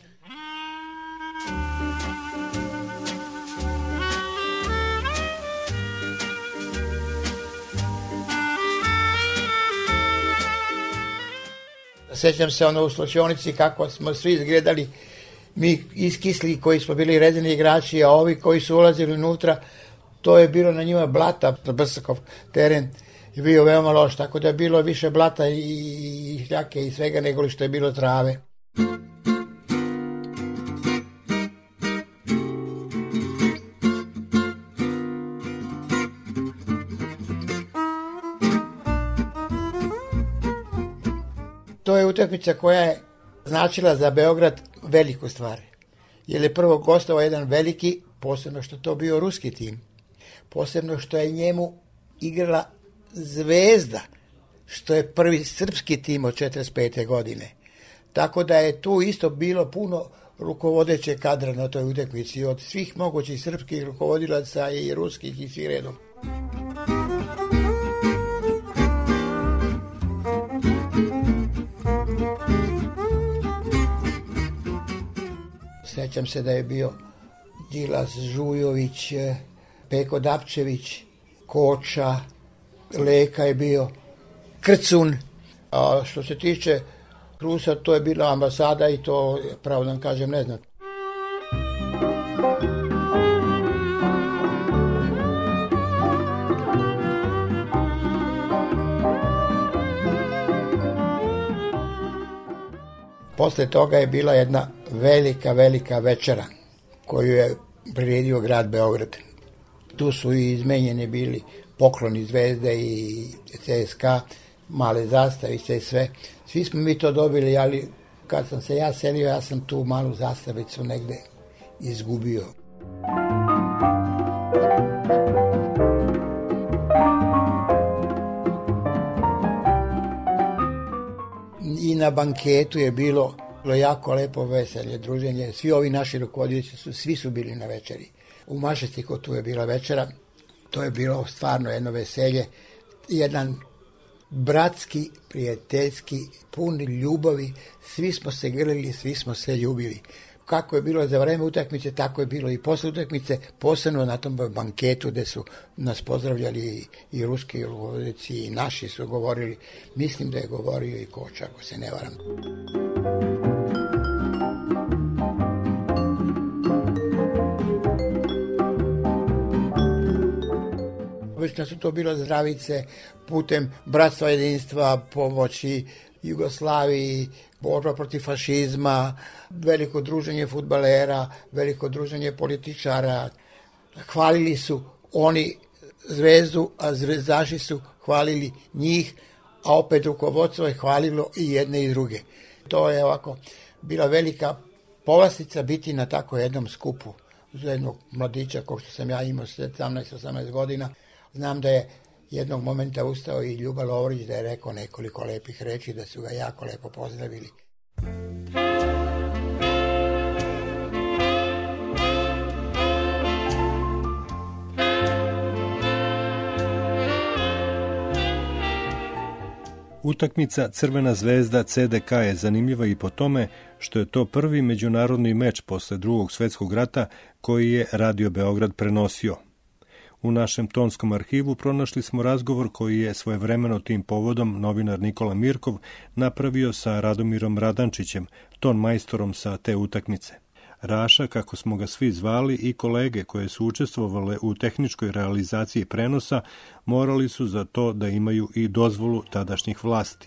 Sjećam se ono u slučionici kako smo svi izgledali, mi iskisli koji smo bili redeni igrači, a ovi koji su ulazili unutra, to je bilo na njima blata, Brsakov teren je bio veoma loš, tako da je bilo više blata i, i šljake i svega nego li što je bilo trave. To je utakmica koja je značila za Beograd veliku stvar. Jer je prvo gostovao jedan veliki, posebno što to bio ruski tim. Posebno što je njemu igrala Zvezda, što je prvi srpski tim od četrdeset pete godine. Tako da je tu isto bilo puno rukovodeće kadra na toj utakmici, od svih mogućih srpskih rukovodilaca i ruskih i svih redom. Sjećam se da je bio Đilas, Žujović, Peko Dapčević, Koča, Leka je bio, Krcun. A što se tiče Rusa, to je bila ambasada i to, pravo da kažem, ne znam. Posle toga je bila jedna velika, velika večera koju je priredio grad Beograd. Tu su i izmenjeni bili pokloni Zvezde i C S K A, male zastavice i sve. Svi smo mi to dobili, ali kad sam se ja selio, ja sam tu malu zastavicu negde izgubio. I na banketu je bilo jako lepo veselje, druženje. Svi ovi naši rukovodioci su, svi su bili na večeri. U Mašestiku tu je bila večera. To je bilo stvarno jedno veselje. Jedan bratski, prijateljski, pun ljubavi. Svi smo se grlili, svi smo se ljubili. Kako je bilo za vreme utakmice, tako je bilo i posle utakmice, posebno na tom banketu gde su nas pozdravljali i ruski rukovodioci i naši su govorili. Mislim da je govorio i Koča, ako se ne varam. Obično su to bilo zdravice putem bratstva, jedinstva, pomoći Jugoslaviji, borba protiv fašizma, veliko druženje fudbalera, veliko druženje političara. Hvalili su oni Zvezdu, a zvezdaši su hvalili njih, a opet rukovodstvo je hvalilo i jedne i druge. To je ovako bila velika povlastica biti na tako jednom skupu za jednog mladića, kao što sam ja imao sedamnaest osamnaest godina. Znam da je jednog momenta ustao i Ljuba Lovrić da je rekao nekoliko lepih reči, da su ga jako lepo pozdravili. Utakmica Crvena zvezda C D K je zanimljiva i po tome što je to prvi međunarodni meč posle Drugog svjetskog rata koji je Radio Beograd prenosio. U našem tonskom arhivu pronašli smo razgovor koji je svojevremeno tim povodom novinar Nikola Mirkov napravio sa Radomirom Radančićem, ton majstorom sa te utakmice. Raša, kako smo ga svi zvali, i kolege koje su učestvovale u tehničkoj realizaciji prenosa morali su za to da imaju i dozvolu tadašnjih vlasti.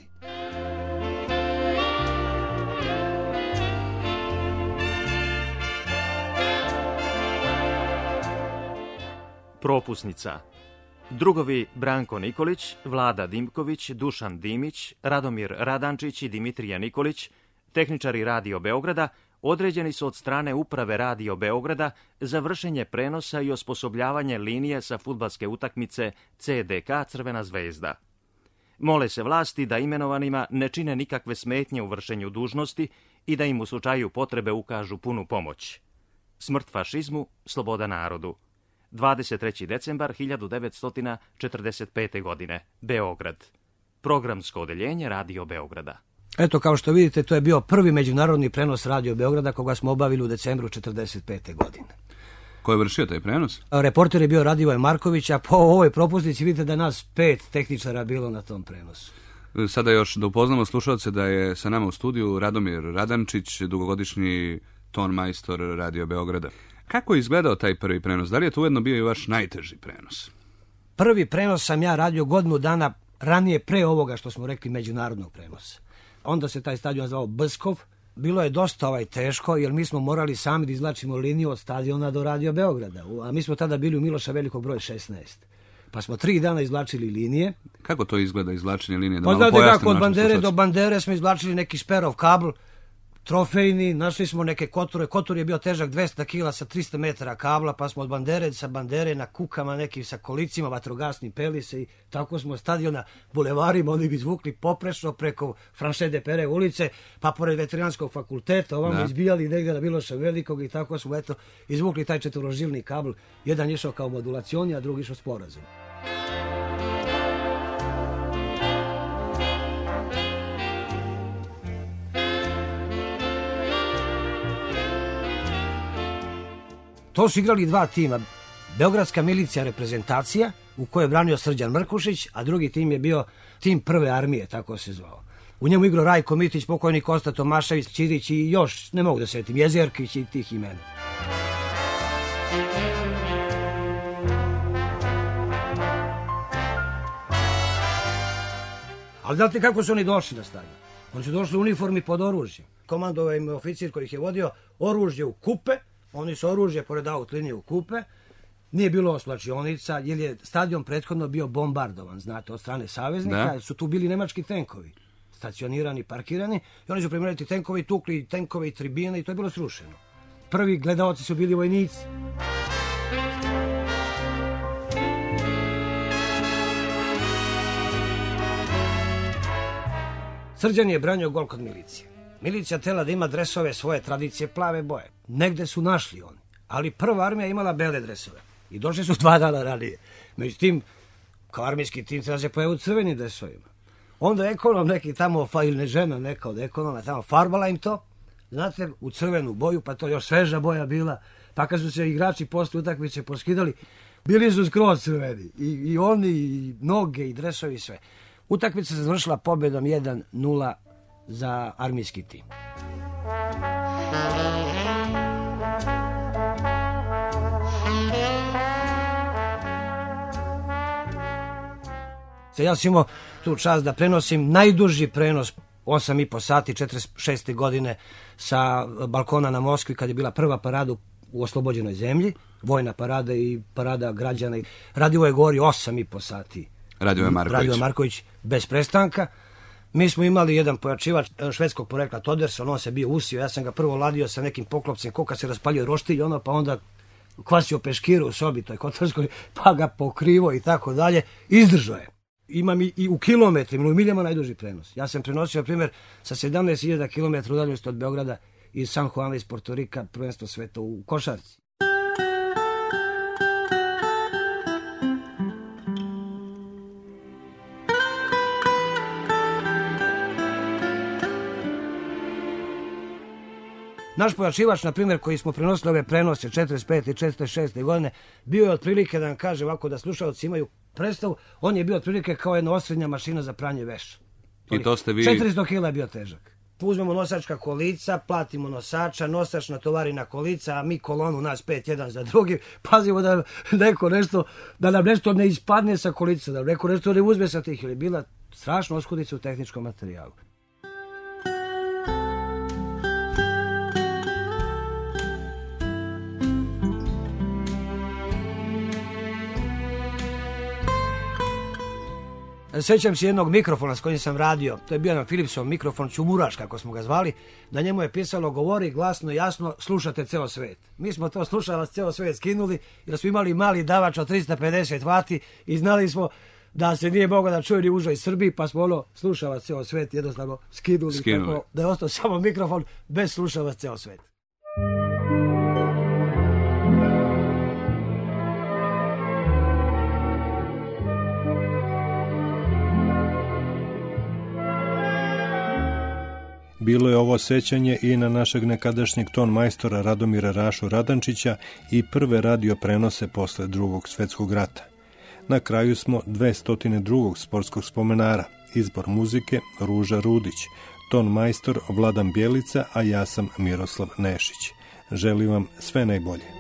Propusnica. Drugovi Branko Nikolić, Vlada Dimković, Dušan Dimić, Radomir Radančić i Dimitrija Nikolić, tehničari Radio Beograda, određeni su od strane Uprave Radio Beograda za vršenje prenosa i osposobljavanje linije sa fudbalske utakmice C D K Crvena zvezda. Mole se vlasti da imenovanima ne čine nikakve smetnje u vršenju dužnosti i da im u slučaju potrebe ukažu punu pomoć. Smrt fašizmu, sloboda narodu. dvadeset treći decembar hiljadu devetsto četrdeset pete. godine. Beograd. Programsko odeljenje Radio Beograda. Eto, kao što vidite, to je bio prvi međunarodni prenos Radio Beograda koga smo obavili u decembru četrdeset pete. godine. Ko je vršio taj prenos? Reporter je bio Radivoje Marković, a po ovoj propusnici vidite da nas pet tehničara bilo na tom prenosu. Sada još da upoznamo slušalce da je sa nama u studiju Radomir Radančić, dugogodišnji ton majstor Radio Beograda. Kako je izgledao taj prvi prenos? Da li je to ujedno bio i vaš najteži prenos? Prvi prenos sam ja radio godinu dana ranije pre ovoga što smo rekli međunarodnog prenosa. Onda se taj stadion zvao Bskov. Bilo je dosta ovaj teško, jer mi smo morali sami da izvlačimo liniju od stadiona do Radio Beograda. A mi smo tada bili u Miloša Velikog broj šesnaest. Pa smo tri dana izvlačili linije. Kako to izgleda izvlačenje linije? Da pa znate kako, od bandere do bandere smo izvlačili neki šperov kabl, trofejni, našli smo neke koture. Kotur je bio težak dvesta kila sa trista metara kabla, pa smo od bandere sa bandere na kukama nekim sa kolicima, vatrogasni pelise i tako smo stadiona bulevarima oni bi izvukli poprešno preko Franše de Pere ulice, pa pored Veterinarskog fakulteta, ovamo da. izbijali negdje na Miloša Velikog i tako smo eto izvukli taj četvorožilni kabl. Jedan išao kao modulacioni, a drugi išao sporazum. To su igrali dva tima. Beogradska milicija reprezentacija, u kojoj je branio Srđan Mrkušić, a drugi tim je bio tim prve armije, tako se zvao. U njemu igrao Rajko Mitić, pokojni Kosta Tomašević, Ćirić i još, ne mogu da se sjetim, Jezerkić i tih imena. Ali znate kako su oni došli na stadion? Oni su došli u uniformi pod oružjem. Komandovao im oficir koji ih je vodio oružje u kupe. Oni su oružje pored aut linije u kupe, nije bilo oslačionica, jer je stadion prethodno bio bombardovan, znate, od strane saveznika, da. Su tu bili nemački tenkovi, stacionirani, parkirani, i oni su primjerili tenkovi, tukli tenkove i tribine i to je bilo srušeno. Prvi gledaoci su bili vojnici. Srđan je branio gol kod milicije. Milicija tela da ima dresove svoje tradicije plave boje. Negde su našli oni. Ali prva armija imala bele dresove. I došli su dva dana ranije. Međutim, kao armijski tim treba se pojavu crveni dresovima. Onda ekonom neki tamo, ili ne žena neka od ekonoma, tamo farbala im to, znate, u crvenu boju, pa to još sveža boja bila. Pa kad su se igrači posle utakmice poskidali, bili su skroz crveni. I, i oni, i noge, i dresovi, sve. Utakmica se završila pobedom jedan nula za armijski tim. Ja sam imao tu čast da prenosim najduži prenos, osam i po sati, četrdeset šeste. godine, sa balkona na Moskvi, kad je bila prva parada u oslobođenoj zemlji, vojna parada i parada građana. Radivoje govori osam i po sati. Radivoje Marković. Radivoje Marković bez prestanka. Mi smo imali jedan pojačivač švedskog porekla Toderson, on se bio usio, ja sam ga prvo ladio sa nekim poklopcem, koka se raspalio roštilj, ono, pa onda kvasio peškiru u sobi, toj kotarskoj, pa ga pokrivo i tako dalje, izdržao je. Imam i, i u kilometrima, u miljama najduži prenos. Ja sam prenosio, na primjer, sa sedamnaest hiljada kilometara udaljenosti od Beograda iz San Juana iz Portorika, prvenstvo sveta u košarci. Naš pojačivač, na primjer, koji smo prenosili ove prenose četrdeset pete i četrdeset šeste. godine, bio je otprilike, da vam kaže ovako, da slušalci imaju predstavu, on je bio otprilike kao jedna osrednja mašina za pranje veša. I to ste vi... četiristo kila je bio težak. Uzmemo nosačka kolica, platimo nosača, nosač natovari na kolica, a mi kolonu, nas pet, jedan za drugi, pazimo da neko nešto, da nam nešto ne ispadne sa kolica, da neko nešto ne uzme sa tih, ili bila strašna oskudica u tehničkom materijalu. Sjećam se jednog mikrofona s kojim sam radio, to je bio jedan Philipsov mikrofon, Čumuraš kako smo ga zvali, na njemu je pisalo govori glasno, jasno, slušate ceo svet. Mi smo to slušalac ceo svet skinuli jer smo imali mali davač od trista pedeset vati i znali smo da se nije mogao da čuje ni u užoj Srbiji, pa smo ono slušala ceo svet jednostavno skinuli, Skinuli. tako da je ostao samo mikrofon bez slušala ceo svet. Bilo je ovo sećanje i na našeg nekadašnjeg ton majstora Radomira Rašu Radančića i prve radio prenose posle drugog svetskog rata. Na kraju smo dvestotine drugog sportskog spomenara, izbor muzike Ruža Rudić, ton majstor Vladan Bjelica, a ja sam Miroslav Nešić. Želim vam sve najbolje.